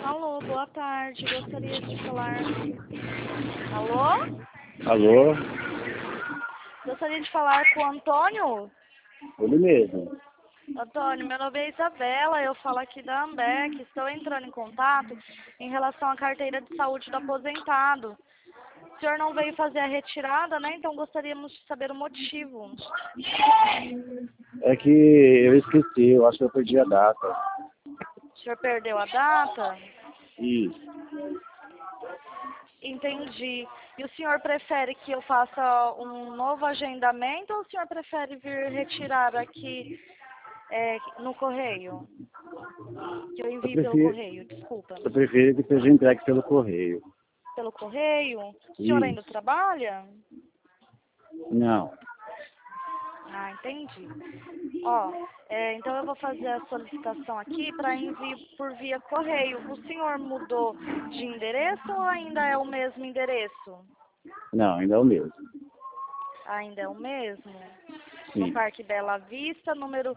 Alô, boa tarde. Gostaria de falar. Alô? Alô? Gostaria de falar com o Antônio? Ele mesmo. Antônio, meu nome é Isabela, eu falo aqui da Ambec. Estou entrando em contato em relação à carteira de saúde do aposentado. O senhor não veio fazer a retirada, né? Então gostaríamos de saber o motivo. É que eu esqueci, eu acho que eu perdi a data. O senhor perdeu a data? Isso. Entendi. E o senhor prefere que eu faça um novo agendamento ou o senhor prefere vir retirar aqui no correio? Que eu Eu envie pelo prefiro, correio, desculpa. eu prefiro que seja entregue pelo correio. Pelo correio? O senhor ainda Isso. trabalha? Não. Ah, entendi. Ó, então eu vou fazer a solicitação aqui para envio por via correio. O senhor mudou de endereço ou ainda é o mesmo endereço? Não, ainda é o mesmo. Ainda é o mesmo? No Sim. Parque Bela Vista, número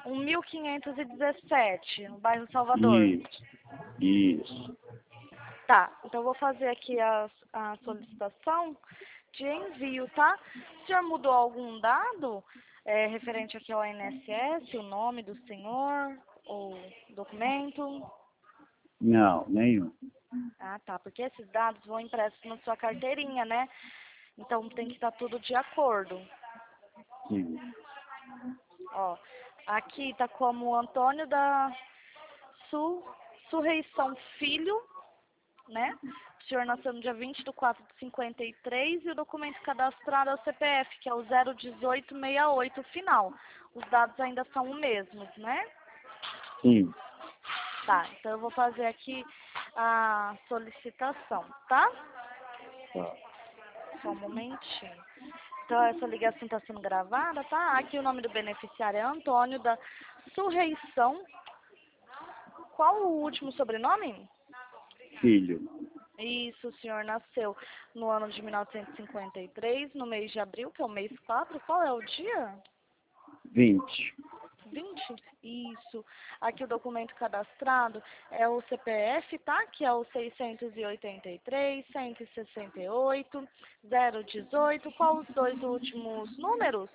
1517, no bairro Salvador. Isso. Isso. Tá, então eu vou fazer aqui a solicitação de envio, tá? O senhor mudou algum dado referente aqui ao INSS, o nome do senhor, ou documento? Não, nenhum. Ah, tá, porque esses dados vão impressos na sua carteirinha, né? Então tem que estar tudo de acordo. Sim. Ó, aqui tá como Antônio da Surreição Filho, né? O senhor nasceu no dia 20/4/53 e o documento cadastrado é o CPF, que é o 01868 final. Os dados ainda são os mesmos, né? Sim. Tá, então eu vou fazer aqui a solicitação, tá? Tá. Só um momentinho. Então essa ligação está sendo gravada, tá? Aqui o nome do beneficiário é Antônio da Surreição. Qual o último sobrenome? Filho. Isso, o senhor nasceu no ano de 1953, no mês de abril, que é o mês 4. Qual é o dia? 20. 20? Isso. Aqui o documento cadastrado é o CPF, tá? Que é o 683, 168, 018. Qual os dois últimos números?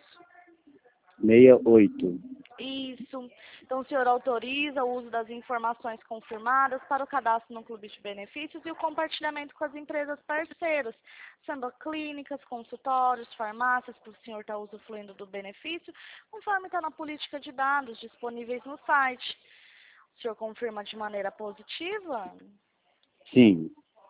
68. Isso. Então, o senhor autoriza o uso das informações confirmadas para o cadastro no Clube de Benefícios e o compartilhamento com as empresas parceiras, sendo clínicas, consultórios, farmácias, para o senhor estar usufruindo do benefício, conforme está na política de dados disponíveis no site. O senhor confirma de maneira positiva? Sim.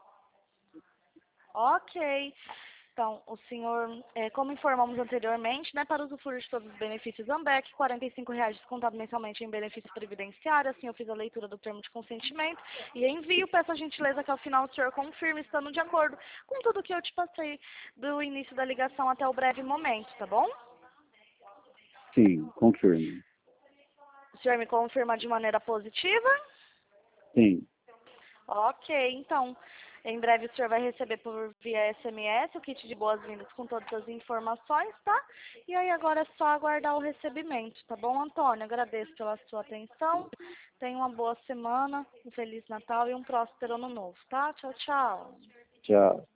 Ok. Então, o senhor, como informamos anteriormente, né, para usufruir de todos os benefícios Ambec, R$ 45 descontado mensalmente em benefício previdenciário. Assim, eu fiz a leitura do termo de consentimento e envio. Peço a gentileza que ao final o senhor confirme estando de acordo com tudo que eu te passei do início da ligação até o breve momento, tá bom? Sim. Confirmo. O senhor me confirma de maneira positiva? Sim. Ok, então, em breve o senhor vai receber por via SMS o kit de boas-vindas com todas as informações, tá? E aí agora é só aguardar o recebimento, tá bom, Antônio? Agradeço pela sua atenção, tenha uma boa semana, um Feliz Natal e um próspero Ano Novo, tá? Tchau, tchau. Tchau.